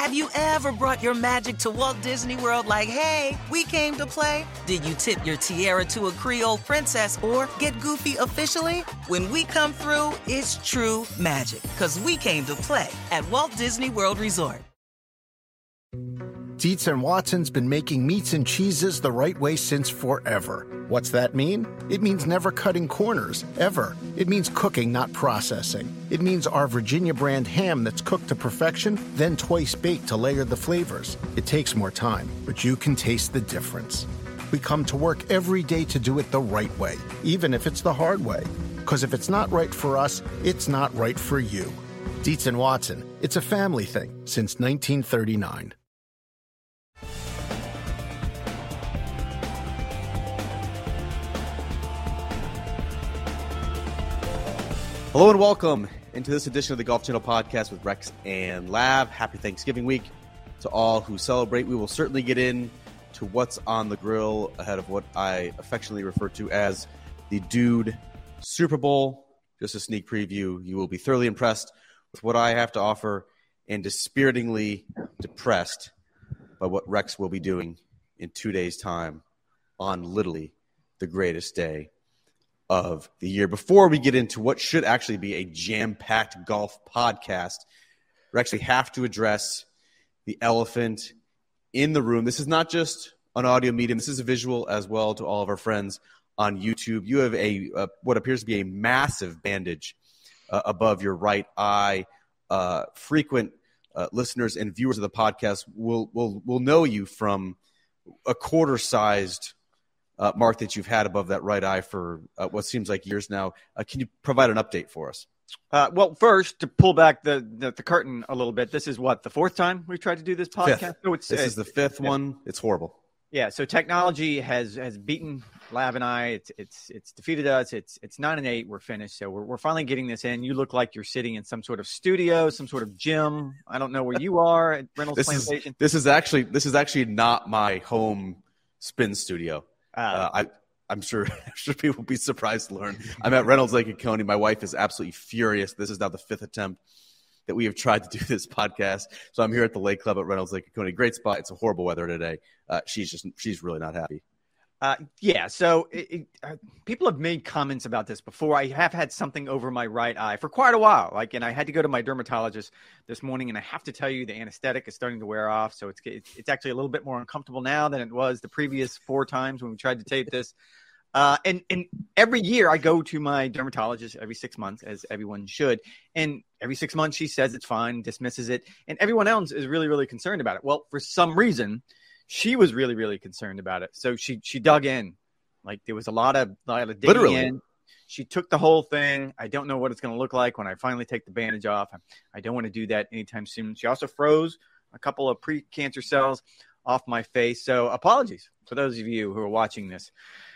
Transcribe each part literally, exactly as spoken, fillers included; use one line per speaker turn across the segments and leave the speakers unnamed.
Have you ever brought your magic to Walt Disney World like, hey, we came to play? Did you tip your tiara to a Creole princess or get goofy officially? When we come through, it's true magic, because we came to play at Walt Disney World Resort.
Dietz and Watson's been making meats and cheeses the right way since forever. What's that mean? It means never cutting corners, ever. It means cooking, not processing. It means our Virginia brand ham that's cooked to perfection, then twice baked to layer the flavors. It takes more time, but you can taste the difference. We come to work every day to do it the right way, even if it's the hard way. Because if it's not right for us, it's not right for you. Dietz and Watson, it's a family thing since nineteen thirty-nine.
Hello and welcome into this edition of the Golf Channel Podcast with Rex and Lav. Happy Thanksgiving week to all who celebrate. We will certainly get in to what's on the grill ahead of what I affectionately refer to as the Dude Super Bowl. Just a sneak preview. You will be thoroughly impressed with what I have to offer and dispiritingly depressed by what Rex will be doing in two days' time on literally the greatest day of the year. Before we get into what should actually be a jam-packed golf podcast, we actually have to address the elephant in the room. This is not just an audio medium. This is a visual as well to all of our friends on YouTube. You have a uh, what appears to be a massive bandage uh, above your right eye. Uh, frequent uh, listeners and viewers of the podcast will will will know you from a quarter-sized Uh, mark that you've had above that right eye for uh, what seems like years now. Uh, can you provide an update for us?
Uh, well, first, to pull back the, the, the curtain a little bit, this is what, the fourth time we've tried to do this podcast?
Fifth.
No, it's,
this
uh,
is the fifth
yeah.
one. It's horrible.
Yeah, so technology has has beaten Lav and I. It's it's it's defeated us. It's it's nine and eight. We're finished. So we're we're finally getting this in. You look like you're sitting in some sort of studio, some sort of gym. I don't know where you are at Reynolds
this
Plantation.
Is, this is actually this is actually not my home spin studio. Uh, uh, I. I'm sure, I'm sure people will be surprised to learn. I'm at Reynolds Lake and Coney. My wife is absolutely furious. This is now the fifth attempt that we have tried to do this podcast. So I'm here at the Lake Club at Reynolds Lake and Coney. Great spot. It's a horrible weather today. Uh, she's just she's really not happy.
Uh, yeah, so it, it, uh, people have made comments about this before. I have had something over my right eye for quite a while. Like, and I had to go to my dermatologist this morning, and I have to tell you, the anesthetic is starting to wear off. So it's it's, it's actually a little bit more uncomfortable now than it was the previous four times when we tried to tape this. Uh, and, and every year I go to my dermatologist every six months, as everyone should. And every six months she says it's fine, dismisses it. And everyone else is really, really concerned about it. Well, for some reason, she was really, really concerned about it. So she she dug in. Like, there was a lot of, a lot of digging
Literally.
in. She took the whole thing. I don't know what it's going to look like when I finally take the bandage off. I, I don't want to do that anytime soon. She also froze a couple of pre-cancer cells off my face. So apologies for those of you who are watching this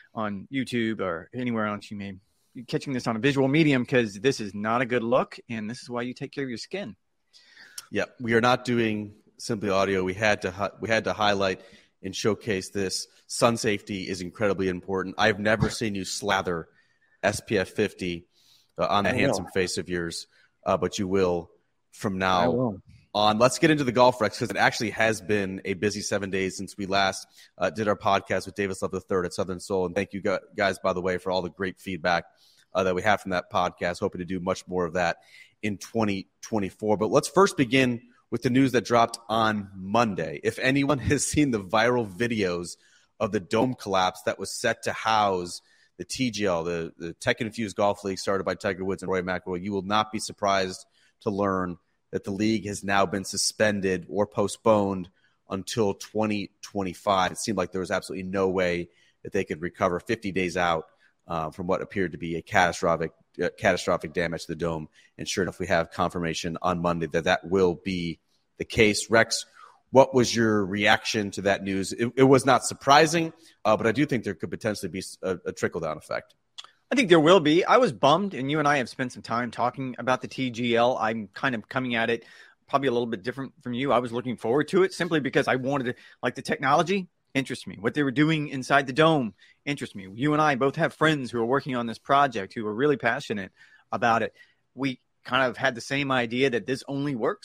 on YouTube or anywhere else you may be catching this on a visual medium, because this is not a good look, and this is why you take care of your skin.
Yeah, we are not doing simply audio. We had to hi- we had to highlight and showcase this. Sun safety is incredibly important. I've never seen you slather S P F fifty uh, on that
I
handsome
will.
face of yours, uh, but you will from
I
now
will.
on. Let's get into the golf, Rex, because it actually has been a busy seven days since we last uh, did our podcast with Davis Love the third at Southern Soul. And thank you guys, by the way, for all the great feedback uh, that we have from that podcast. Hoping to do much more of that in twenty twenty-four. But let's first begin with the news that dropped on Monday. If anyone has seen the viral videos of the dome collapse that was set to house the T G L, the, the Tech-Infused Golf League started by Tiger Woods and Rory McIlroy, you will not be surprised to learn that the league has now been suspended or postponed until twenty twenty-five. It seemed like there was absolutely no way that they could recover fifty days out uh, from what appeared to be a catastrophic uh, catastrophic damage to the dome. And sure enough, we have confirmation on Monday that that will be the case. Rex, what was your reaction to that news? It, it was not surprising, uh, but I do think there could potentially be a, a trickle-down effect.
I think there will be. I was bummed, and you and I have spent some time talking about the T G L. I'm kind of coming at it probably a little bit different from you. I was looking forward to it simply because I wanted to, like, the technology interests me. What they were doing inside the dome interests me. You and I both have friends who are working on this project who are really passionate about it. We kind of had the same idea that this only works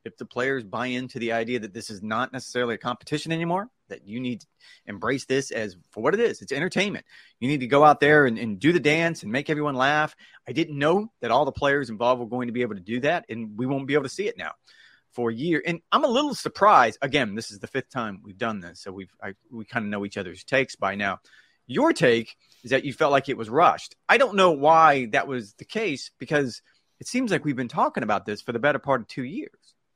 if the players buy into the idea that this is not necessarily a competition anymore, that you need to embrace this as for what it is. It's entertainment. You need to go out there and, and do the dance and make everyone laugh. I didn't know that all the players involved were going to be able to do that, and we won't be able to see it now for a year. And I'm a little surprised. Again, this is the fifth time we've done this, so we've I, we kind of know each other's takes by now. Your take is that you felt like it was rushed. I don't know why that was the case, because it seems like we've been talking about this for the better part of two years.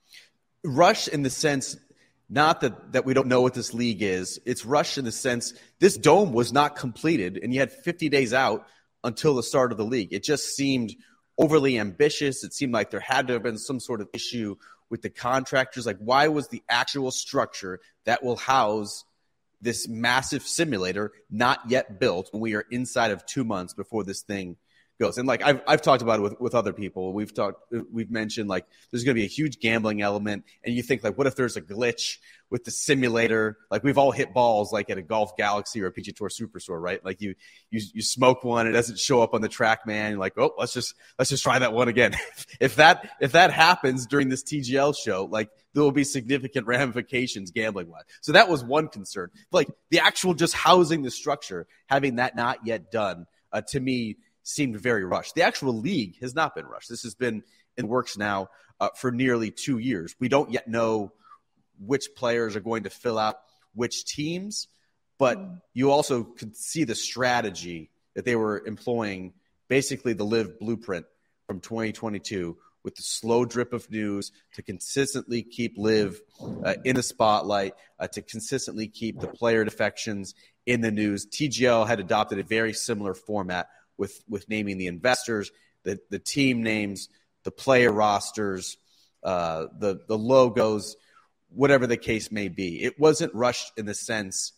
Rush in the sense, not that, that we don't know what this league is. It's rush in the sense this dome was not completed, and you had fifty days out until the start of the league. It just seemed overly ambitious. It seemed like there had to have been some sort of issue with the contractors. Like, why was the actual structure that will house this massive simulator not yet built when we are inside of two months before this thing goes? And like I've I've talked about it with, with other people. We've talked we've mentioned like there's going to be a huge gambling element, and you think like, what if there's a glitch with the simulator? Like, we've all hit balls like at a Golf Galaxy or a P G A Tour Superstore, right? Like you you you smoke one, it doesn't show up on the TrackMan. You're like, oh, let's just let's just try that one again. if that if that happens during this T G L show, like there will be significant ramifications gambling wise. So that was one concern. But like the actual just housing the structure, having that not yet done, uh, to me seemed very rushed. The actual league has not been rushed. This has been in works now uh, for nearly two years. We don't yet know which players are going to fill out which teams, but you also could see the strategy that they were employing, basically the LIV blueprint from twenty twenty-two, with the slow drip of news to consistently keep LIV uh, in the spotlight, uh, to consistently keep the player defections in the news. T G L had adopted a very similar format with, with naming the investors, the, the team names, the player rosters, uh, the, the logos, whatever the case may be. It wasn't rushed in the sense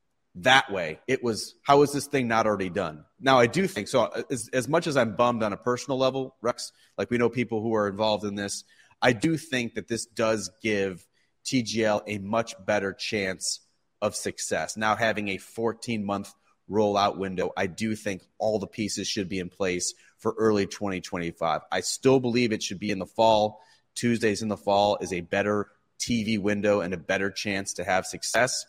that way. It was, how is this thing not already done? Now, I do think, so as, as much as I'm bummed on a personal level, Rex, like we know people who are involved in this, I do think that this does give T G L a much better chance of success. Now having a fourteen-month rollout window, I do think all the pieces should be in place for early twenty twenty-five. I still believe it should be in the fall. Tuesdays in the fall is a better T V window and a better chance to have success.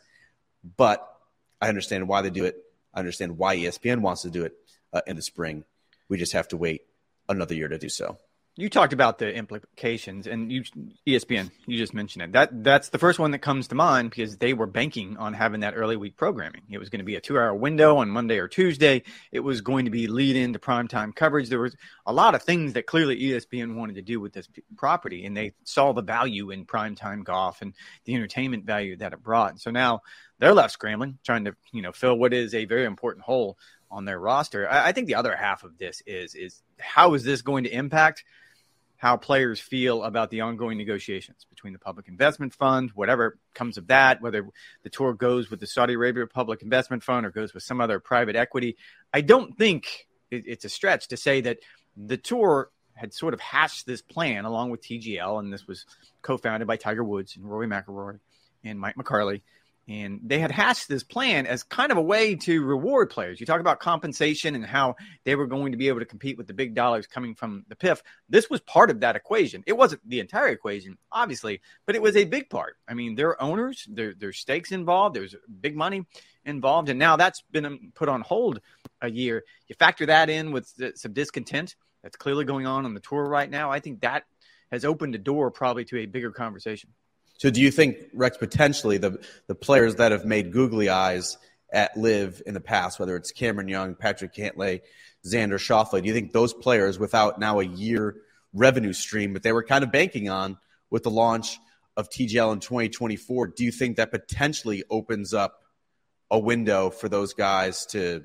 But I understand why they do it. I understand why E S P N wants to do it uh, in the spring. We just have to wait another year to do so.
You talked about the implications, and you, E S P N, you just mentioned it. That That's the first one that comes to mind, because they were banking on having that early week programming. It was going to be a two-hour window on Monday or Tuesday. It was going to be lead into primetime coverage. There was a lot of things that clearly E S P N wanted to do with this property, and they saw the value in primetime golf and the entertainment value that it brought. So now they're left scrambling, trying to you know fill what is a very important hole on their roster. I, I think the other half of this is is how is this going to impact how players feel about the ongoing negotiations between the Public Investment Fund, whatever comes of that, whether the tour goes with the Saudi Arabia Public Investment Fund or goes with some other private equity. I don't think it, it's a stretch to say that the tour had sort of hashed this plan along with T G L, and this was co-founded by Tiger Woods and Rory McIlroy and Mike McCarley. And they had hashed this plan as kind of a way to reward players. You talk about compensation and how they were going to be able to compete with the big dollars coming from the P I F. This was part of that equation. It wasn't the entire equation, obviously, but it was a big part. I mean, there are owners, there, there's stakes involved, there's big money involved, and now that's been put on hold a year. You factor that in with some discontent that's clearly going on on the tour right now. I think that has opened the door probably to a bigger conversation.
So do you think, Rex, potentially the, the players that have made googly eyes at LIV in the past, whether it's Cameron Young, Patrick Cantlay, Xander Schauffele, do you think those players, without now a year revenue stream that they were kind of banking on with the launch of T G L in twenty twenty-four, do you think that potentially opens up a window for those guys to,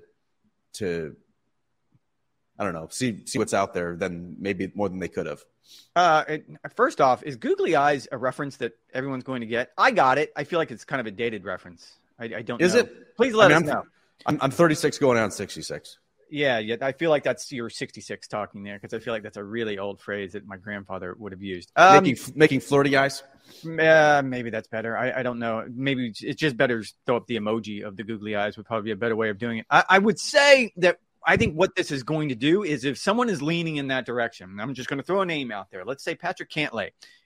to I don't know, see see what's out there than maybe more than they could have?
Uh, it, first off, is googly eyes a reference that everyone's going to get? I got it. I feel like it's kind of a dated reference. I, I don't
is
know.
Is it?
Please let
I mean,
us
I'm,
know.
I'm, I'm thirty-six going on sixty-six.
Yeah, yeah. I feel like that's your sixty-six talking there, because I feel like that's a really old phrase that my grandfather would have used. Um,
making making flirty eyes?
Uh, maybe that's better. I, I don't know. Maybe it's just better to throw up the emoji of the googly eyes would probably be a better way of doing it. I, I would say that I think what this is going to do is if someone is leaning in that direction, I'm just going to throw a name out there. Let's say Patrick Cantlay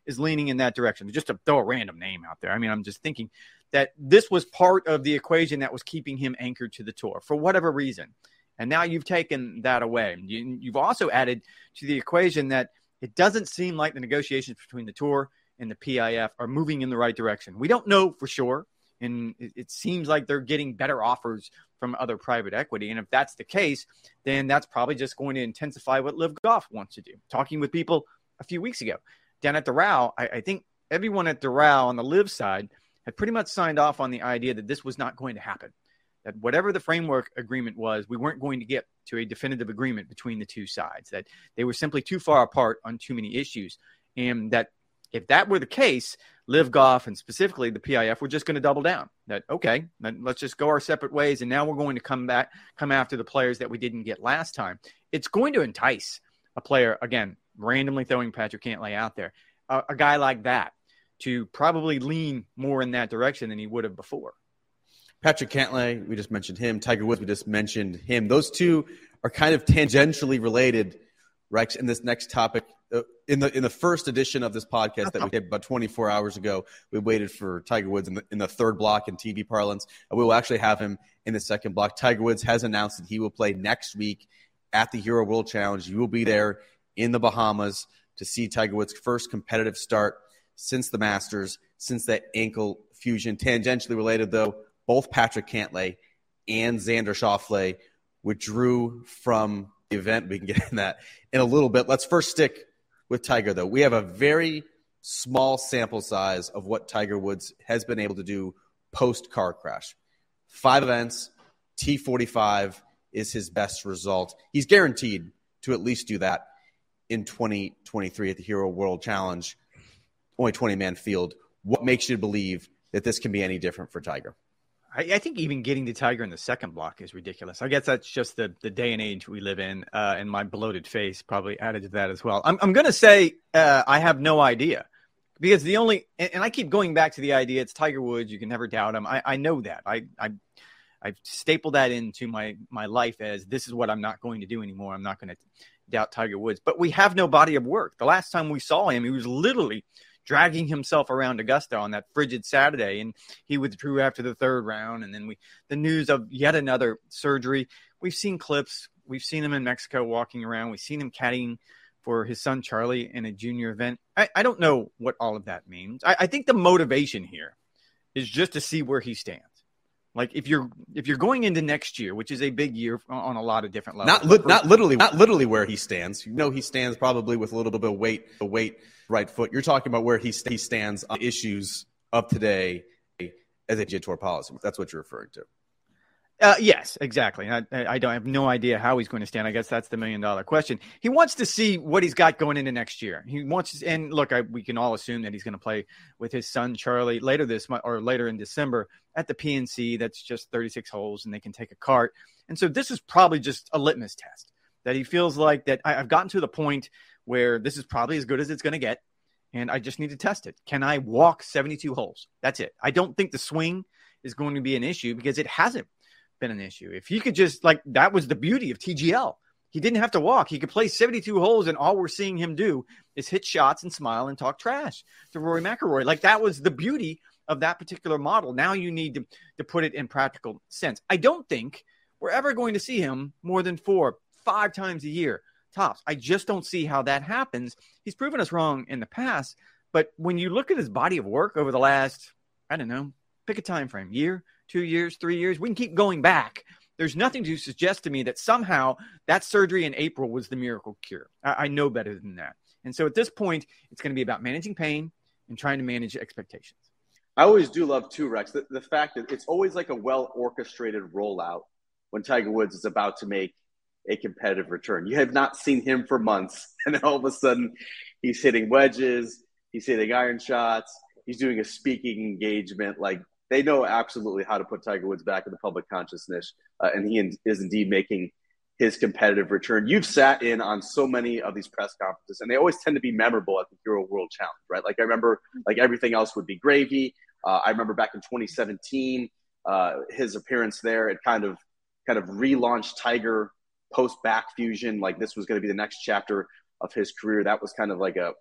is leaning in that direction. Just to throw a random name out there. I mean, I'm just thinking that this was part of the equation that was keeping him anchored to the tour for whatever reason. And now you've taken that away. You, you've also added to the equation that it doesn't seem like the negotiations between the tour and the P I F are moving in the right direction. We don't know for sure. And it, it seems like they're getting better offers from other private equity. And if that's the case, then that's probably just going to intensify what Live Golf wants to do. Talking with people a few weeks ago down at Doral, I, I think everyone at Doral on the Live side had pretty much signed off on the idea that this was not going to happen. That whatever the framework agreement was, we weren't going to get to a definitive agreement between the two sides, that they were simply too far apart on too many issues. And that if that were the case, Live Golf and specifically the P I F were just going to double down. That, okay, then let's just go our separate ways. And now we're going to come back, come after the players that we didn't get last time. It's going to entice a player, again, randomly throwing Patrick Cantlay out there, a, a guy like that, to probably lean more in that direction than he would have before.
Patrick Cantlay, we just mentioned him. Tiger Woods, we just mentioned him. Those two are kind of tangentially related, Rex, in this next topic. Uh, in the in the first edition of this podcast that we did about twenty-four hours ago, we waited for Tiger Woods in the, in the third block in T V parlance. And we will actually have him in the second block. Tiger Woods has announced that he will play next week at the Hero World Challenge. You will be there in the Bahamas to see Tiger Woods' first competitive start since the Masters, since that ankle fusion. Tangentially related, though, both Patrick Cantlay and Xander Schauffele withdrew from the event. We can get in that in a little bit. Let's first stick with Tiger, though. We have a very small sample size of what Tiger Woods has been able to do post-car crash. Five events, T forty-five is his best result. He's guaranteed to at least do that in twenty twenty-three at the Hero World Challenge. Only twenty-man field. What makes you believe that this can be any different for Tiger?
I, I think even getting to Tiger in the second block is ridiculous. I guess that's just the, the day and age we live in, uh, and my bloated face probably added to that as well. I'm, I'm going to say uh, I have no idea, because the only – and I keep going back to the idea it's Tiger Woods. You can never doubt him. I, I know that. I, I, I've stapled that into my, my life as this is what I'm not going to do anymore. I'm not going to doubt Tiger Woods. But we have no body of work. The last time we saw him, he was literally – dragging himself around Augusta on that frigid Saturday, and he withdrew after the third round. And then we, the news of yet another surgery. We've seen clips. We've seen him in Mexico walking around. We've seen him caddying for his son Charlie in a junior event. I, I don't know what all of that means. I, I think the motivation here is just to see where he stands. Like if you're if you're going into next year, which is a big year on a lot of different levels.
Not li- not literally not literally where he stands. You know he stands probably with a little bit of weight, a weight right foot. You're talking about where he, st- he stands on issues of today as a G Tour policy. That's what you're referring to.
Uh, yes, exactly. I, I don't I have no idea how he's going to stand. I guess that's the million dollar question. He wants to see what he's got going into next year. He wants, and look, I, we can all assume that he's going to play with his son Charlie later this month or later in December at the P N C. That's just thirty-six holes, and they can take a cart. And so this is probably just a litmus test that he feels like that I, I've gotten to the point where this is probably as good as it's going to get, and I just need to test it. Can I walk seventy-two holes? That's it. I don't think the swing is going to be an issue because it hasn't been an issue. If he could just, like, that was the beauty of T G L. He didn't have to walk. He could play seventy-two holes, and all we're seeing him do is hit shots and smile and talk trash to Rory McIlroy. Like, that was the beauty of that particular model. Now you need to, to put it in practical sense. I don't think we're ever going to see him more than four, five times a year tops. I just don't see how that happens. He's proven us wrong in the past, but when you look at his body of work over the last, I don't know, pick a time frame, year, two years, three years, we can keep going back. There's nothing to suggest to me that somehow that surgery in April was the miracle cure. I, I know better than that. And so at this point, it's going to be about managing pain and trying to manage expectations.
I always do love, too, Rex, the, the fact that it's always like a well-orchestrated rollout when Tiger Woods is about to make a competitive return. You have not seen him for months, and then all of a sudden he's hitting wedges, he's hitting iron shots, he's doing a speaking engagement. Like, they know absolutely how to put Tiger Woods back in the public consciousness, uh, and he in, is indeed making his competitive return. You've sat in on so many of these press conferences, and they always tend to be memorable at the Hero World Challenge, right? Like, I remember, like, everything else would be gravy. Uh, I remember back in twenty seventeen, uh, his appearance there, it kind of kind of relaunched Tiger post-back fusion. Like, this was going to be the next chapter of his career. That was kind of like a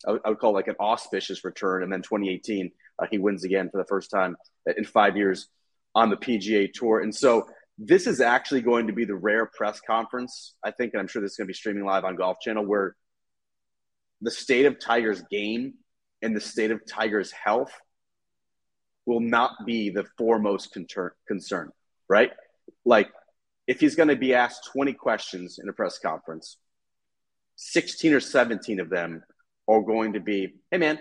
I would, I would call it like an auspicious return. And then twenty eighteen, uh, he wins again for the first time in five years on the P G A Tour. And so this is actually going to be the rare press conference, I think, and I'm sure this is going to be streaming live on Golf Channel, where the state of Tiger's game and the state of Tiger's health will not be the foremost concern, right? Like, if he's going to be asked twenty questions in a press conference, sixteen or seventeen of them are going to be, hey, man,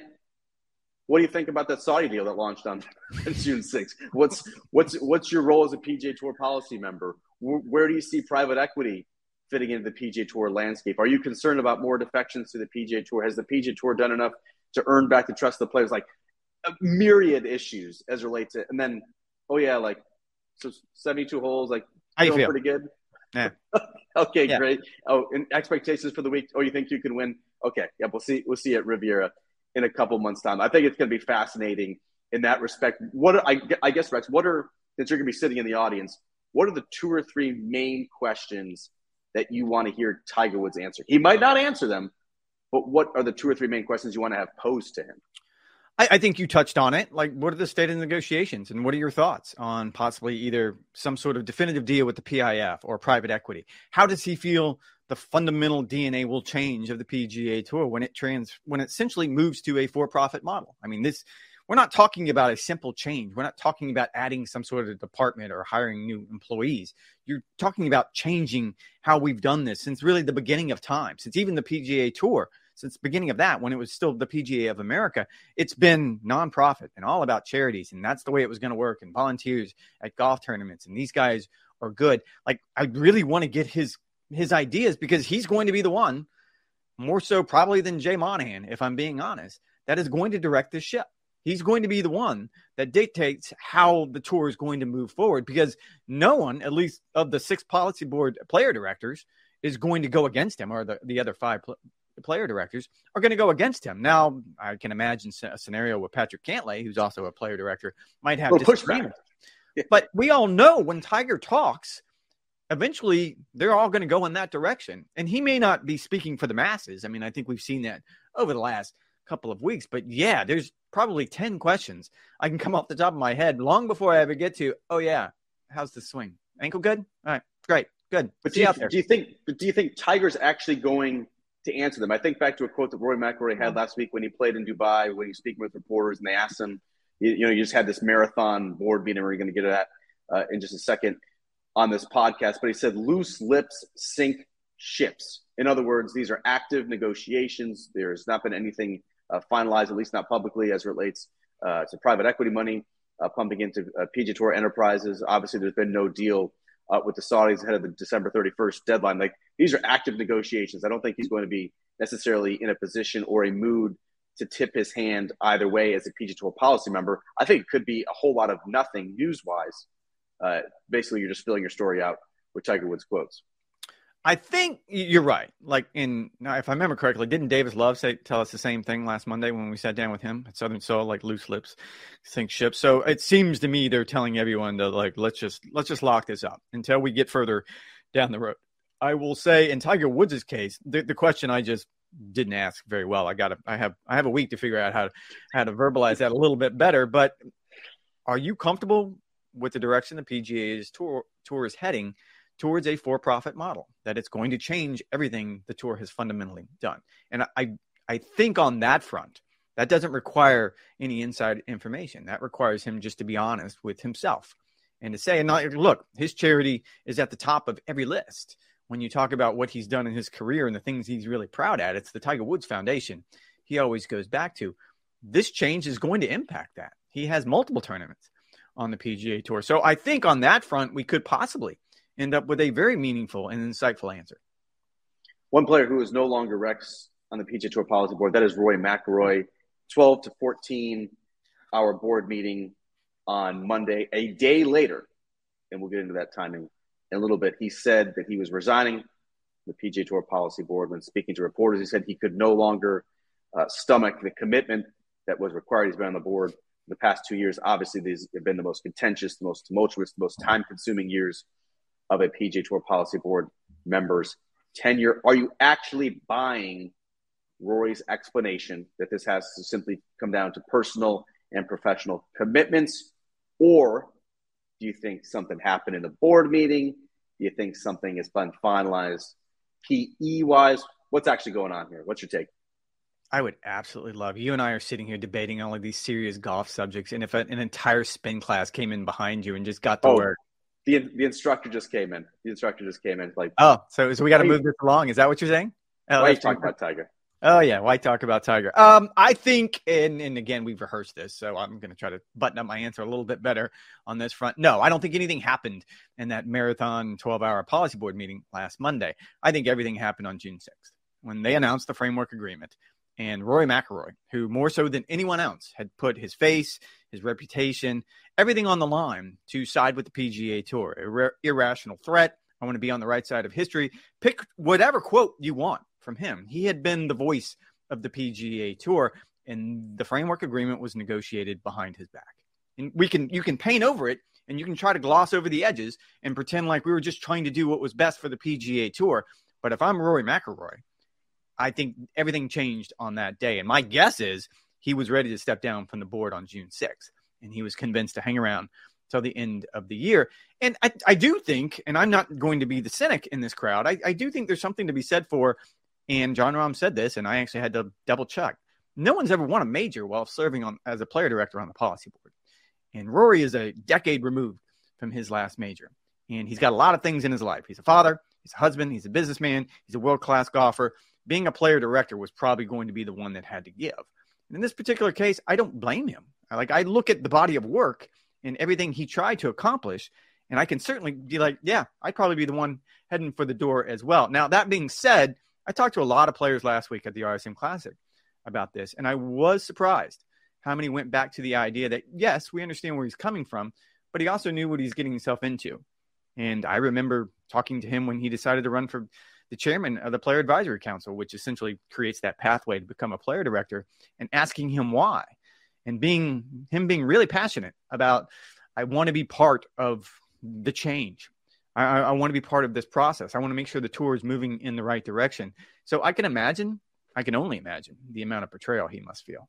what do you think about that Saudi deal that launched on June sixth? What's what's what's your role as a P G A Tour policy member? Where, where do you see private equity fitting into the P G A Tour landscape? Are you concerned about more defections to the P G A Tour? Has the P G A Tour done enough to earn back the trust of the players? Like, a myriad issues as relates to, and then, oh yeah, like, so seventy-two holes, like,
how you
feeling
feel?
Pretty good.
Yeah.
Okay,
yeah.
Great. Oh, and expectations for the week. Oh, you think you can win? Okay, yeah, we'll see. We'll see at Riviera in a couple months' time. I think it's going to be fascinating in that respect. What are, I, I guess, Rex, what are, since you're going to be sitting in the audience, what are the two or three main questions that you want to hear Tiger Woods answer? He might not answer them, but what are the two or three main questions you want to have posed to him?
I, I think you touched on it. Like, what are the state of the negotiations, and what are your thoughts on possibly either some sort of definitive deal with the P I F or private equity? How does he feel the fundamental D N A will change of the P G A Tour when it trans when it essentially moves to a for-profit model? I mean, this we're not talking about a simple change. We're not talking about adding some sort of department or hiring new employees. You're talking about changing how we've done this since really the beginning of time, since even the P G A Tour. Since the beginning of that, when it was still the P G A of America, it's been nonprofit and all about charities. And that's the way it was going to work, and volunteers at golf tournaments. And these guys are good. Like, I really want to get his his ideas, because he's going to be the one, more so probably than Jay Monahan, if I'm being honest, that is going to direct this ship. He's going to be the one that dictates how the tour is going to move forward, because no one, at least of the six policy board player directors, is going to go against him, or the, the other five pl- player directors are going to go against him. Now, I can imagine a scenario where Patrick Cantlay, who's also a player director, might have disagreement. But we all know when Tiger talks, eventually they're all going to go in that direction. And he may not be speaking for the masses. I mean, I think we've seen that over the last couple of weeks. But yeah, there's probably ten questions I can come off the top of my head long before I ever get to, oh yeah, how's the swing? Ankle good? All right, great, good.
But do you, do you think do you think Tiger's actually going to answer them? I think back to a quote that Rory McIlroy had last week when he played in Dubai, when he was speaking with reporters, and they asked him, you, you know, you just had this marathon board meeting, we're going to get to that uh, in just a second on this podcast, but he said, loose lips sink ships. In other words, these are active negotiations. There's not been anything uh, finalized, at least not publicly, as it relates uh, to private equity money uh, pumping into uh, P G A Tour enterprises. Obviously, there's been no deal Uh, with the Saudis ahead of the December thirty-first deadline. Like, these are active negotiations. I don't think he's going to be necessarily in a position or a mood to tip his hand either way as a P G A Tour policy member. I think it could be a whole lot of nothing news-wise. Uh, basically, you're just filling your story out with Tiger Woods quotes.
I think you're right. Like, in now, if I remember correctly, didn't Davis Love say tell us the same thing last Monday when we sat down with him at Southern Soul? Like, loose lips sink ships. So it seems to me they're telling everyone to, like, let's just let's just lock this up until we get further down the road. I will say, in Tiger Woods' case, the, the question I just didn't ask very well. I got to I have I have a week to figure out how to how to verbalize that a little bit better. But are you comfortable with the direction the P G A's tour tour is heading towards a for-profit model, that it's going to change everything the tour has fundamentally done? And I, I think on that front, that doesn't require any inside information. That requires him just to be honest with himself and to say, and not, look, his charity is at the top of every list. When you talk about what he's done in his career and the things he's really proud at, it's the Tiger Woods Foundation he always goes back to. This change is going to impact that. He has multiple tournaments on the P G A Tour. So I think on that front, we could possibly end up with a very meaningful and insightful answer.
One player who is no longer Rex on the P G A Tour policy board, that is Rory McIlroy. twelve to fourteen hour board meeting on Monday, a day later, and we'll get into that timing in a little bit. He said that he was resigning the P G A Tour policy board. When speaking to reporters, he said he could no longer uh, stomach the commitment that was required. He's been on the board the past two years. Obviously, these have been the most contentious, the most tumultuous, the most time-consuming years of a P G A Tour policy board member's tenure. Are you actually buying Rory's explanation that this has to simply come down to personal and professional commitments? Or do you think something happened in the board meeting? Do you think something has been finalized P E-wise? What's actually going on here? What's your take?
I would absolutely love, you and I are sitting here debating all of these serious golf subjects. And if an entire spin class came in behind you and just got to
oh,
work.
The, the instructor just came in. The instructor just came in. Like,
oh, so, so we got to move this along. Is that what you're saying?
Oh, why are you talking about Tiger?
Oh, yeah. Why talk about Tiger? Um, I think, and, and again, we've rehearsed this, so I'm going to try to button up my answer a little bit better on this front. No, I don't think anything happened in that marathon twelve-hour policy board meeting last Monday. I think everything happened on June sixth when they announced the framework agreement. And Rory McIlroy, who more so than anyone else had put his face, his reputation, everything on the line to side with the P G A Tour. Ir- irrational threat. I want to be on the right side of history. Pick whatever quote you want from him. He had been the voice of the P G A Tour, and the framework agreement was negotiated behind his back. And we can, you can paint over it, and you can try to gloss over the edges and pretend like we were just trying to do what was best for the P G A Tour. But if I'm Rory McIlroy, I think everything changed on that day. And my guess is he was ready to step down from the board on June sixth. And he was convinced to hang around till the end of the year. And I, I do think, and I'm not going to be the cynic in this crowd, I, I do think there's something to be said for, and Jon Rahm said this, and I actually had to double check. No one's ever won a major while serving on as a player director on the policy board. And Rory is a decade removed from his last major. And he's got a lot of things in his life. He's a father, he's a husband, he's a businessman, he's a world-class golfer. Being a player director was probably going to be the one that had to give. And in this particular case, I don't blame him. Like, I look at the body of work and everything he tried to accomplish, and I can certainly be like, yeah, I'd probably be the one heading for the door as well. Now, that being said, I talked to a lot of players last week at the R S M Classic about this, and I was surprised how many went back to the idea that, yes, we understand where he's coming from, but he also knew what he's getting himself into. And I remember talking to him when he decided to run for the chairman of the Player Advisory Council, which essentially creates that pathway to become a player director, and asking him why, and being him being really passionate about, I want to be part of the change. I, I want to be part of this process. I want to make sure the tour is moving in the right direction. So I can imagine, I can only imagine the amount of betrayal he must feel.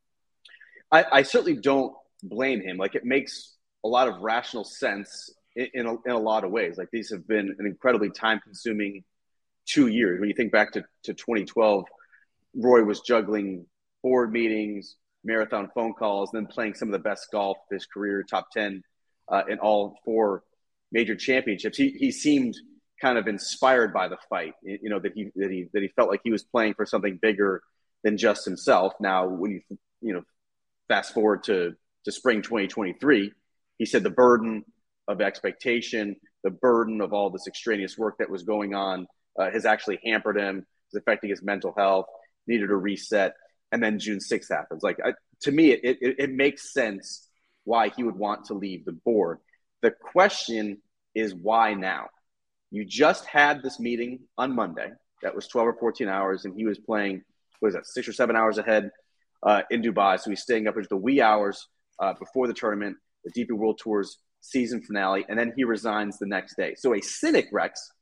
I, I certainly don't blame him. Like, it makes a lot of rational sense in, in, a, in a lot of ways. Like, these have been an incredibly time-consuming two years. When you think back to, to twenty twelve, Roy was juggling board meetings, marathon phone calls, and then playing some of the best golf of his career, top ten uh, in all four major championships. He he seemed kind of inspired by the fight, you know, that he that he that he felt like he was playing for something bigger than just himself. Now, when you you know fast forward to to spring twenty twenty-three, he said the burden of expectation, the burden of all this extraneous work that was going on, Uh, has actually hampered him, is affecting his mental health, needed a reset. And then June sixth happens. Like, I, to me, it, it, it makes sense why he would want to leave the board. The question is, why now? You just had this meeting on Monday that was twelve or fourteen hours, and he was playing, what is that, six or seven hours ahead uh, in Dubai. So he's staying up into the wee hours uh, before the tournament, the D P World Tour's season finale, and then he resigns the next day. So a cynic, Rex,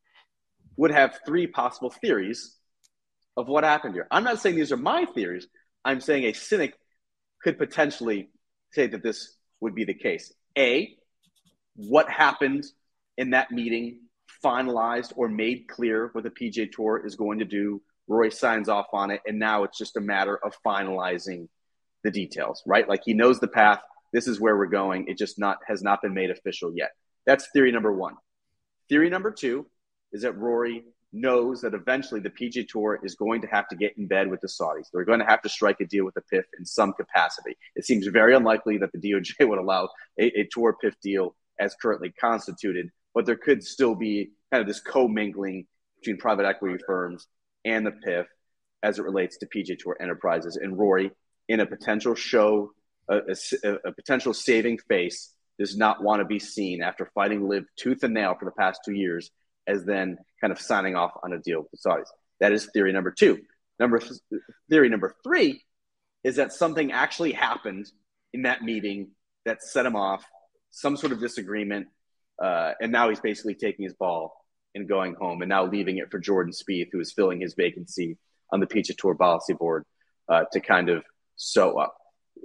would have three possible theories of what happened here. I'm not saying these are my theories. I'm saying a cynic could potentially say that this would be the case. A, what happened in that meeting finalized or made clear what the P G A Tour is going to do. Roy signs off on it, and now it's just a matter of finalizing the details, right? Like, he knows the path. This is where we're going. It just not has not been made official yet. That's theory number one. Theory number two is that Rory knows that eventually the P G A Tour is going to have to get in bed with the Saudis. They're going to have to strike a deal with the P I F in some capacity. It seems very unlikely that the D O J would allow a, a Tour P I F deal as currently constituted, but there could still be kind of this commingling between private equity firms and the P I F as it relates to P G A Tour enterprises. And Rory, in a potential show, a, a, a potential saving face, does not want to be seen after fighting Liv tooth and nail for the past two years as then kind of signing off on a deal with the Saudis. That is theory number two. Number th- theory number three is that something actually happened in that meeting that set him off, some sort of disagreement, uh, and now he's basically taking his ball and going home, and now leaving it for Jordan Spieth, who is filling his vacancy on the P G A Tour policy board uh, to kind of sew up.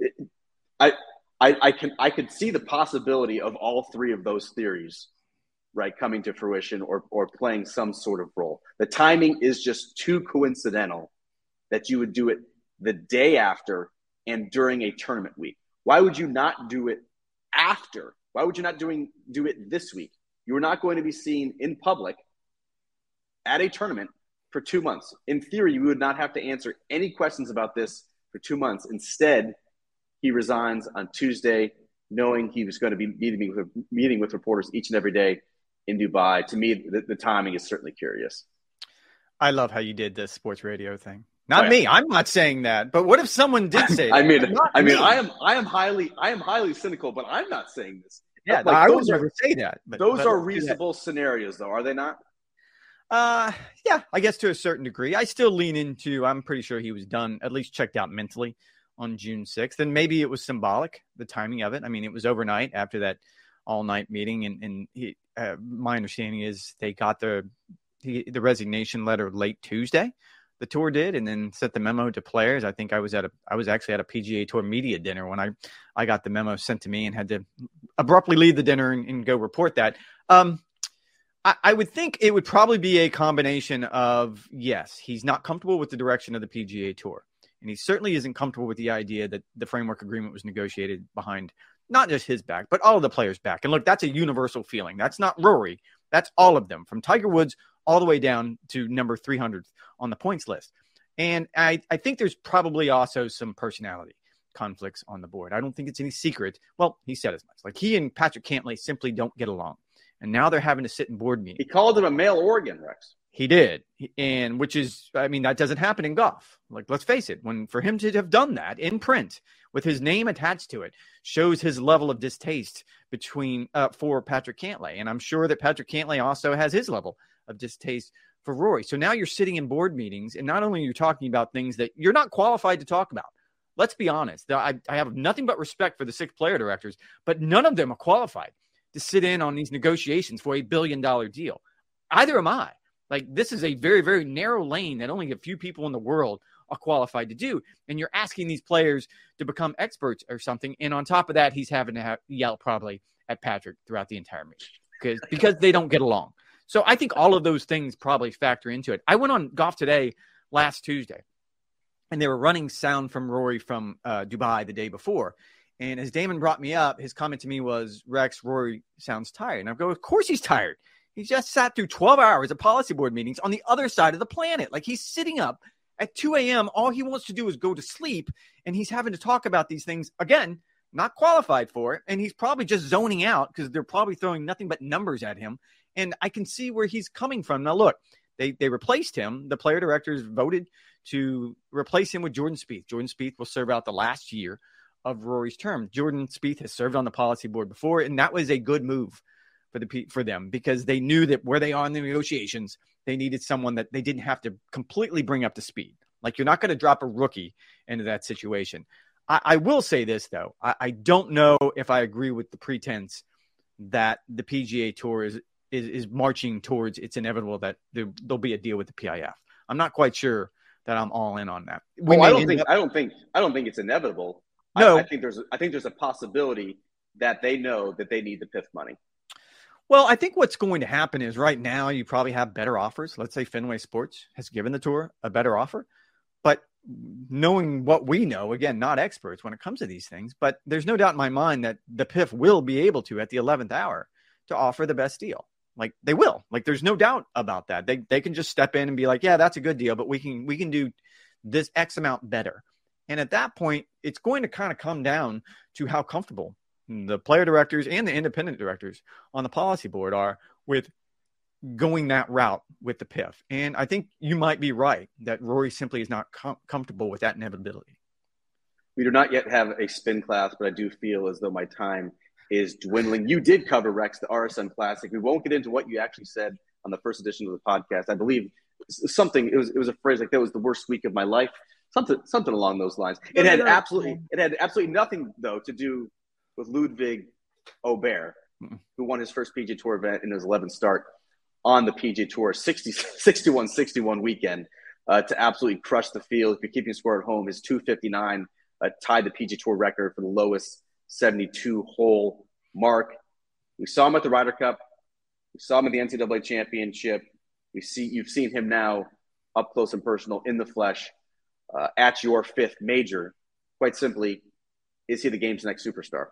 I, I, I can I could see the possibility of all three of those theories, right, coming to fruition or or playing some sort of role. The timing is just too coincidental that you would do it the day after and during a tournament week. Why would you not do it after? Why would you not doing do it this week? You are not going to be seen in public at a tournament for two months. In theory, you would not have to answer any questions about this for two months. Instead, he resigns on Tuesday, knowing he was going to be meeting with, meeting with reporters each and every day in Dubai. To me, the, the timing is certainly curious.
I love how you did this sports radio thing. Not
oh, yeah.
me. I'm not saying that. But what if someone did say that?
I mean,
not
I mean,
me.
I am, I am highly, I am highly cynical, but I'm not saying this.
Yeah,
like,
no, I would
are,
never say that. But,
those
but
are reasonable scenarios, though, are they not?
Uh, yeah, I guess to a certain degree. I still lean into, I'm pretty sure he was done, at least checked out mentally on June sixth. And maybe it was symbolic, the timing of it. I mean, it was overnight after that all-night meeting. And, and he, uh, my understanding is they got the, the the resignation letter late Tuesday. The tour did, and then sent the memo to players. I think I was at a, I was actually at a P G A Tour media dinner when I, I got the memo sent to me and had to abruptly leave the dinner and, and go report that. Um, I, I would think it would probably be a combination of, yes, he's not comfortable with the direction of the P G A Tour, and he certainly isn't comfortable with the idea that the framework agreement was negotiated behind not just his back, but all of the players' back. And look, that's a universal feeling. That's not Rory. That's all of them, from Tiger Woods all the way down to number three hundred on the points list. And I, I think there's probably also some personality conflicts on the board. I don't think it's any secret. Well, he said as much. Like, he and Patrick Cantlay simply don't get along. And now they're having to sit in board meetings.
He called him a male organ, Rex.
He did. And which is, I mean, that doesn't happen in golf. Like, let's face it, when for him to have done that in print with his name attached to it shows his level of distaste between uh, for Patrick Cantlay. And I'm sure that Patrick Cantlay also has his level of distaste for Rory. So now you're sitting in board meetings, and not only are you talking about things that you're not qualified to talk about. Let's be honest. I, I have nothing but respect for the six player directors, but none of them are qualified to sit in on these negotiations for a billion dollar deal. Either am I. Like, this is a very, very narrow lane that only a few people in the world are qualified to do. And you're asking these players to become experts or something. And on top of that, he's having to have, yell probably at Patrick throughout the entire meeting because, because they don't get along. So I think all of those things probably factor into it. I went on Golf Today last Tuesday, and they were running sound from Rory from uh, Dubai the day before. And as Damon brought me up, his comment to me was, Rex, Rory sounds tired. And I go, of course he's tired. He just sat through twelve hours of policy board meetings on the other side of the planet. Like, he's sitting up at two a.m. All he wants to do is go to sleep, and he's having to talk about these things, again, not qualified for it. And he's probably just zoning out because they're probably throwing nothing but numbers at him. And I can see where he's coming from. Now, look, they they replaced him. The player directors voted to replace him with Jordan Spieth. Jordan Spieth will serve out the last year of Rory's term. Jordan Spieth has served on the policy board before, and that was a good move for the for them because they knew that where they are in the negotiations, they needed someone that they didn't have to completely bring up to speed. Like, you're not going to drop a rookie into that situation. I, I will say this, though. I, I don't know if I agree with the pretense that the P G A Tour is is, is marching towards it's inevitable that there, there'll be a deal with the P I F. I'm not quite sure that I'm all in on that. We
well, I don't think
up-
I don't think I don't think it's inevitable.
No,
I, I think there's I think there's a possibility that they know that they need the P I F money.
Well, I think what's going to happen is right now you probably have better offers. Let's say Fenway Sports has given the tour a better offer. But knowing what we know, again, not experts when it comes to these things, but there's no doubt in my mind that the P I F will be able to, at the eleventh hour, to offer the best deal. Like, they will. Like, there's no doubt about that. They they can just step in and be like, yeah, that's a good deal, but we can we can do this X amount better. And at that point, it's going to kind of come down to how comfortable the player directors and the independent directors on the policy board are with going that route with the P I F. And I think you might be right that Rory simply is not com- comfortable with that inevitability.
We do not yet have a spin class, but I do feel as though my time is dwindling. You did cover, Rex, the R S M Classic. We won't get into what you actually said on the first edition of the podcast. I believe something, it was it was a phrase like, that was the worst week of my life. Something something along those lines. It had absolutely it had absolutely nothing, though, to do with Ludwig Aubert, who won his first P G A Tour event in his eleventh start on the P G A Tour sixty, sixty-one sixty-one weekend. uh, to absolutely crush the field. If you're keeping score at home, is two fifty-nine, uh, tied the P G A Tour record for the lowest seventy-two hole mark. We saw him at the Ryder Cup. We saw him at the N C double A Championship. We see you've seen him now up close and personal in the flesh uh, at your fifth major. Quite simply, is he the game's next superstar?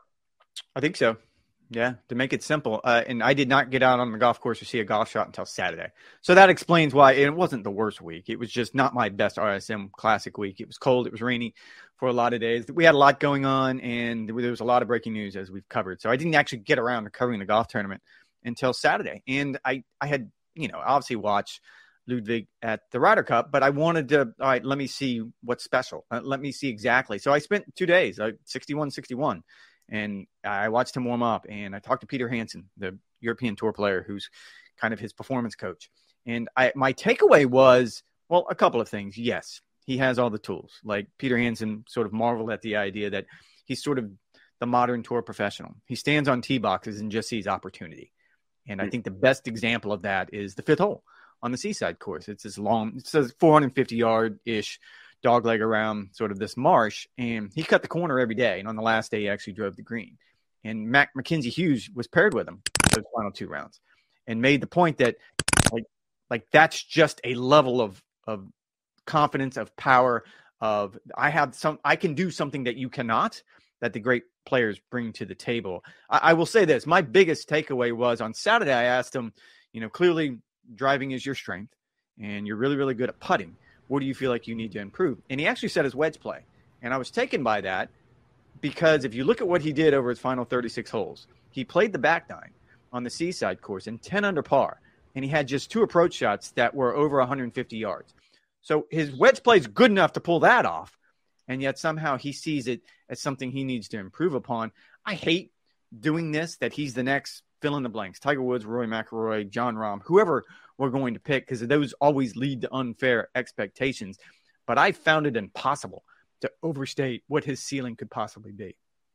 I think so. Yeah, to make it simple. Uh, and I did not get out on the golf course to see a golf shot until Saturday. So that explains why it wasn't the worst week. It was just not my best R S M Classic week. It was cold. It was rainy for a lot of days. We had a lot going on, and there was a lot of breaking news as we've covered. So I didn't actually get around to covering the golf tournament until Saturday. And I, I had, you know, obviously watched Ludwig at the Ryder Cup, but I wanted to, all right, let me see what's special. Uh, let me see exactly. So I spent two days, like sixty-one sixty-one. And I watched him warm up, and I talked to Peter Hansen, the European Tour player, who's kind of his performance coach. And I, my takeaway was, well, a couple of things. Yes, he has all the tools. Like Peter Hansen sort of marveled at the idea that he's sort of the modern tour professional. He stands on tee boxes and just sees opportunity. And I think the best example of that is the fifth hole on the Seaside course. It's this long, it's a four hundred fifty yard-ish dogleg around sort of this marsh, and he cut the corner every day. And on the last day, he actually drove the green. And Mac Mackenzie Hughes was paired with him for those final two rounds, and made the point that like like that's just a level of of confidence, of power, of I have some I can do something that you cannot, that the great players bring to the table. I, I will say this: my biggest takeaway was on Saturday. I asked him, you know, clearly driving is your strength, and you're really really good at putting. What do you feel like you need to improve? And he actually said his wedge play. And I was taken by that because if you look at what he did over his final thirty-six holes, he played the back nine on the Seaside course in ten under par. And he had just two approach shots that were over one hundred fifty yards. So his wedge play is good enough to pull that off. And yet somehow he sees it as something he needs to improve upon. I hate doing this, that he's the next fill in the blanks. Tiger Woods, Rory McIlroy, Jon Rahm, whoever we're going to pick, because those always lead to unfair expectations. But I found it impossible to overstate what his ceiling could possibly be.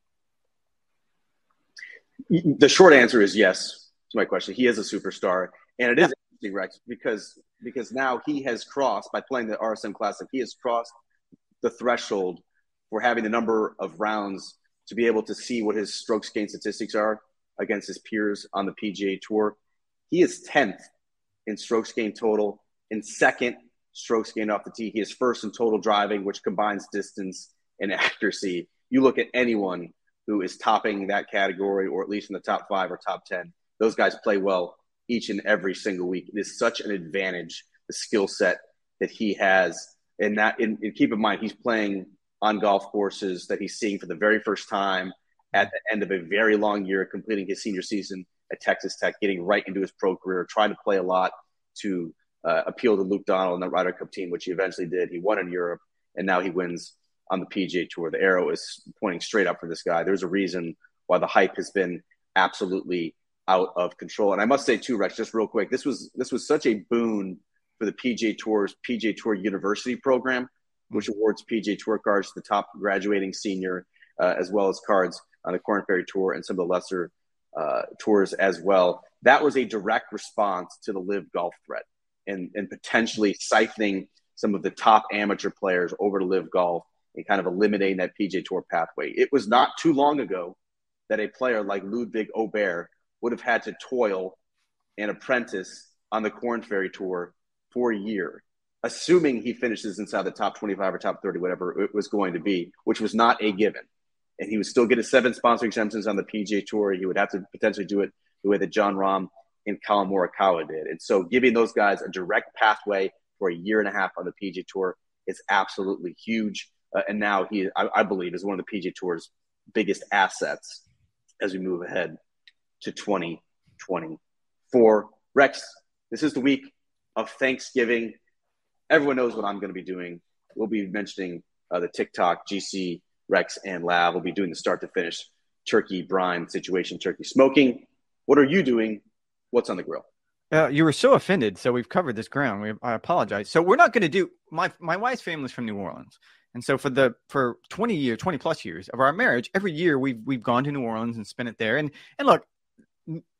The short answer is yes to my question. He is a superstar. And it is yeah. interesting, Rex, because, because now he has crossed, by playing the R S M Classic, he has crossed the threshold for having the number of rounds to be able to see what his strokes gain statistics are against his peers on the P G A Tour. He is tenth in strokes gained total, in second strokes gained off the tee. He is first in total driving, which combines distance and accuracy. You look at anyone who is topping that category, or at least in the top five or top ten, those guys play well each and every single week. It is such an advantage, the skill set that he has. And that, and, and keep in mind, he's playing on golf courses that he's seeing for the very first time at the end of a very long year, completing his senior season at Texas Tech, getting right into his pro career, trying to play a lot to uh, appeal to Luke Donald and the Ryder Cup team, which he eventually did. He won in Europe, and now he wins on the P G A Tour. The arrow is pointing straight up for this guy. There's a reason why the hype has been absolutely out of control. And I must say too, Rex, just real quick, this was this was such a boon for the P G A Tour's P G A Tour University program, which awards P G A Tour cards to the top graduating senior, uh, as well as cards on the Korn Ferry Tour and some of the lesser uh, tours as well. That was a direct response to the Live Golf threat, and, and potentially siphoning some of the top amateur players over to Live Golf and kind of eliminating that P G A Tour pathway. It was not too long ago that a player like Ludwig Aubert would have had to toil and apprentice on the Korn Ferry Tour for a year, assuming he finishes inside the top twenty-five or top thirty, whatever it was going to be, which was not a given. And he would still get his seven sponsor exemptions on the P G A Tour. He would have to potentially do it the way that Jon Rahm and Colin Morikawa did. And so giving those guys a direct pathway for a year and a half on the P G A Tour is absolutely huge. Uh, and now he, I, I believe, is one of the P G A Tour's biggest assets as we move ahead to twenty twenty-four. Rex, this is the week of Thanksgiving. Everyone knows what I'm going to be doing. We'll be mentioning uh, the TikTok, G C, Rex, and Lav. We'll be doing the start to finish turkey brine situation, turkey smoking. What are you doing? What's on the grill?
Uh, you were so offended, so we've covered this ground. We, I apologize. So we're not going to do my my wife's family's from New Orleans, and so for the for twenty years, twenty plus years of our marriage, every year we've we've gone to New Orleans and spent it there. And and look,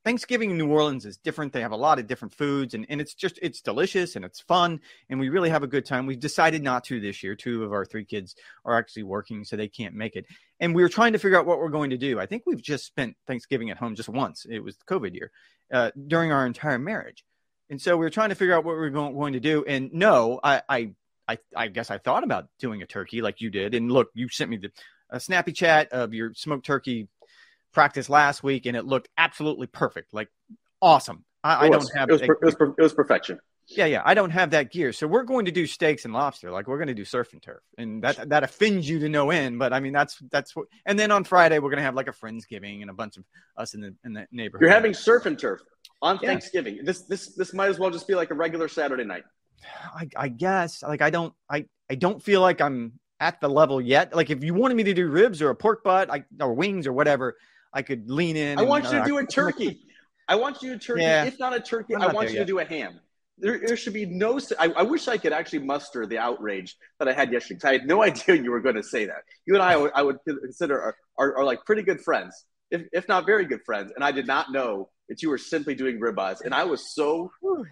Thanksgiving in New Orleans is different. They have a lot of different foods, and, and it's just, it's delicious and it's fun. And we really have a good time. We've decided not to this year. Two of our three kids are actually working, so they can't make it. And we were trying to figure out what we're going to do. I think we've just spent Thanksgiving at home just once. It was the COVID year uh, during our entire marriage. And so we were trying to figure out what we were going, going to do. And no, I, I, I, I guess I thought about doing a turkey like you did. And look, you sent me the a snappy chat of your smoked turkey practice last week, and it looked absolutely perfect, like awesome. I, I don't have
it was, per, it, was per, it was perfection.
Yeah, yeah, I don't have that gear, so we're going to do steaks and lobster. Like we're going to do surf and turf, and that that offends you to no end. But I mean, that's that's what. And then on Friday we're going to have like a Friendsgiving and a bunch of us in the in the neighborhood.
You're having surf and turf on
yeah.
Thanksgiving. This this this might as well just be like a regular Saturday night.
I, I guess. Like I don't I I don't feel like I'm at the level yet. Like if you wanted me to do ribs or a pork butt, I, or wings or whatever, I could lean in.
I
and,
want you to
uh,
do a turkey. I want you to turkey.
Yeah.
If not a turkey,
I'm
I
not
want
there
you
yet.
to do a ham. There, there should be no. I, I wish I could actually muster the outrage that I had yesterday, because I had no idea you were going to say that. You and I, I would consider are, are, are like pretty good friends, if if not very good friends. And I did not know that you were simply doing ribeyes, and I was so,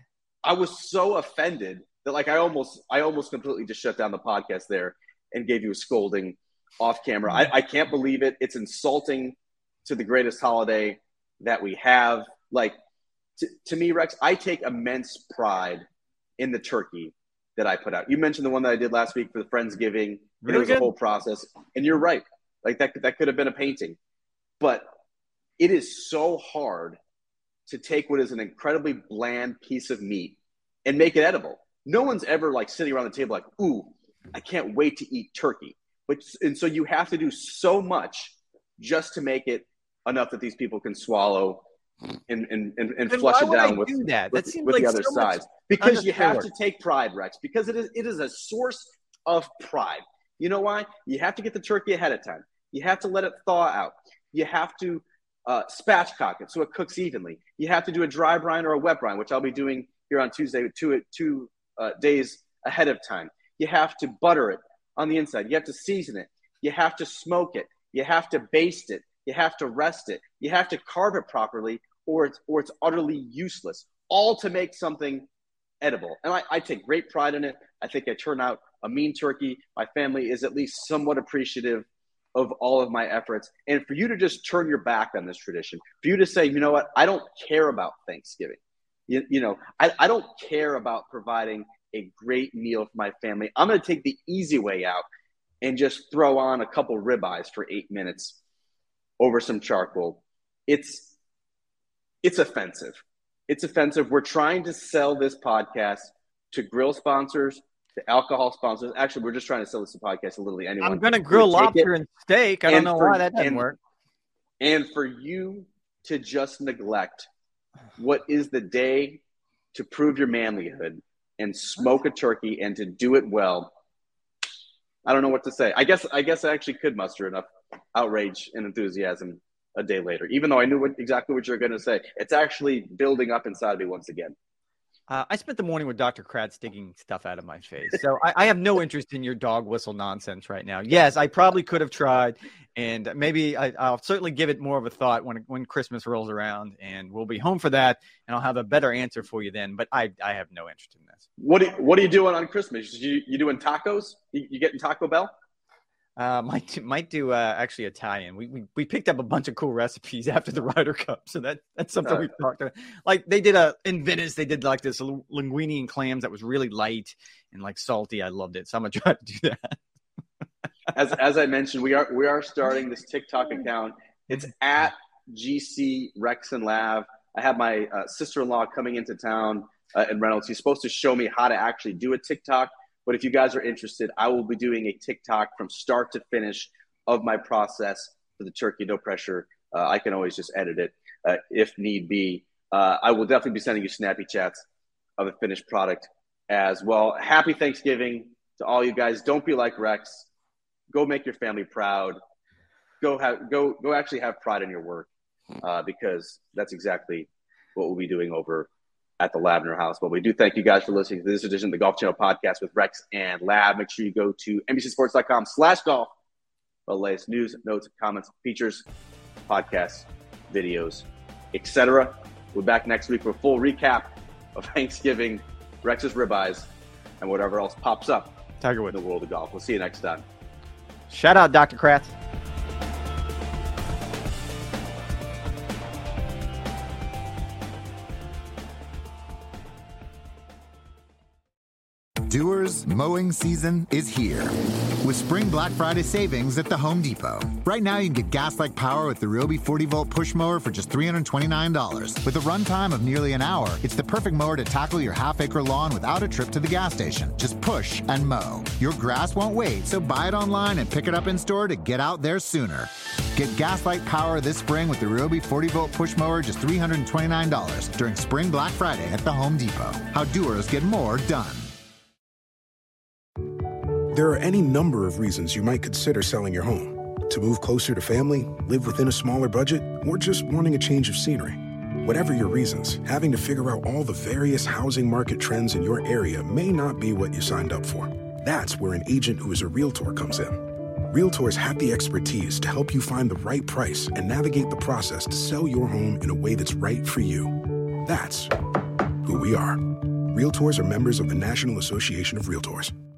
I was so offended that like I almost, I almost completely just shut down the podcast there and gave you a scolding off camera. I, I can't believe it. It's insulting to the greatest holiday that we have. Like, to, to me, Rex, I take immense pride in the turkey that I put out. You mentioned the one that I did last week for the Friendsgiving.
Really
it was
good.
a whole process. And you're right. Like that, that could have been a painting. But it is so hard to take what is an incredibly bland piece of meat and make it edible. No one's ever like sitting around the table like, ooh, I can't wait to eat turkey. But, and so you have to do so much just to make it enough that these people can swallow and and, and, and flush it down with,
do that?
with,
that seems
with
like
the other
so much
sides. Because you have
work.
to take pride, Rex, because it is it is a source of pride. You know why? You have to get the turkey ahead of time. You have to let it thaw out. You have to uh, spatchcock it so it cooks evenly. You have to do a dry brine or a wet brine, which I'll be doing here on Tuesday with two, two uh, days ahead of time. You have to butter it on the inside. You have to season it. You have to smoke it. You have to baste it. You have to rest it. You have to carve it properly, or it's or it's utterly useless, all to make something edible. And I, I take great pride in it. I think I turn out a mean turkey. My family is at least somewhat appreciative of all of my efforts. And for you to just turn your back on this tradition, for you to say, you know what, I don't care about Thanksgiving. You, you know, I, I don't care about providing a great meal for my family. I'm going to take the easy way out and just throw on a couple ribeyes for eight minutes over some charcoal. It's it's offensive. It's offensive. We're trying to sell this podcast to grill sponsors, to alcohol sponsors. Actually, we're just trying to sell this podcast to literally anyone.
I'm going to grill lobster and steak. I don't know
for,
why that doesn't
and,
work.
And for you to just neglect what is the day to prove your manlyhood and smoke a turkey and to do it well, I don't know what to say. I guess I guess I actually could muster enough outrage and enthusiasm a day later, even though I knew what, exactly what you were going to say. It's actually building up inside me once again.
Uh, I spent the morning with Doctor Kratz digging stuff out of my face. So I, I have no interest in your dog whistle nonsense right now. Yes, I probably could have tried, and maybe I, I'll certainly give it more of a thought when when Christmas rolls around, and we'll be home for that, and I'll have a better answer for you then. But I, I have no interest in this.
What do, what are you doing on Christmas? You, you doing tacos? You, you getting Taco Bell?
Uh, might might do uh, actually Italian. We, we we picked up a bunch of cool recipes after the Ryder Cup, so that that's something uh, we've talked about. Like they did a in Venice, they did like this linguine and clams that was really light and like salty. I loved it, so I'm gonna try to do that.
as as I mentioned, we are we are starting this TikTok account. It's at G C Rex and Lav. I have my uh, sister-in-law coming into town uh, in Reynolds. He's supposed to show me how to actually do a TikTok. But if you guys are interested, I will be doing a TikTok from start to finish of my process for the turkey. No pressure. Uh, I can always just edit it uh, if need be. Uh, I will definitely be sending you snappy chats of the finished product as well. Happy Thanksgiving to all you guys. Don't be like Rex. Go make your family proud. Go have go go actually have pride in your work uh, because that's exactly what we'll be doing over at the Lavender House. But we do thank you guys for listening to this edition of the Golf Channel podcast with Rex and Lav. Make sure you go to N B C Sports dot com slash golf for the latest news, notes, comments, features, podcasts, videos, et cetera. We'll be back next week for a full recap of Thanksgiving, Rex's ribeyes, and whatever else pops up
Tiger Woods
in the world of golf. We'll see you next time.
Shout out, Doctor Kratz.
Doers, mowing season is here with Spring Black Friday savings at the Home Depot. Right now, you can get gas-like power with the Ryobi forty volt push mower for just three hundred twenty-nine dollars. With a runtime of nearly an hour, it's the perfect mower to tackle your half-acre lawn without a trip to the gas station. Just push and mow. Your grass won't wait, so buy it online and pick it up in-store to get out there sooner. Get gas-like power this spring with the Ryobi forty volt push mower just three hundred twenty-nine dollars during Spring Black Friday at the Home Depot. How doers get more done.
There are any number of reasons you might consider selling your home. To move closer to family, live within a smaller budget, or just wanting a change of scenery. Whatever your reasons, having to figure out all the various housing market trends in your area may not be what you signed up for. That's where an agent who is a Realtor comes in. Realtors have the expertise to help you find the right price and navigate the process to sell your home in a way that's right for you. That's who we are. Realtors are members of the National Association of Realtors.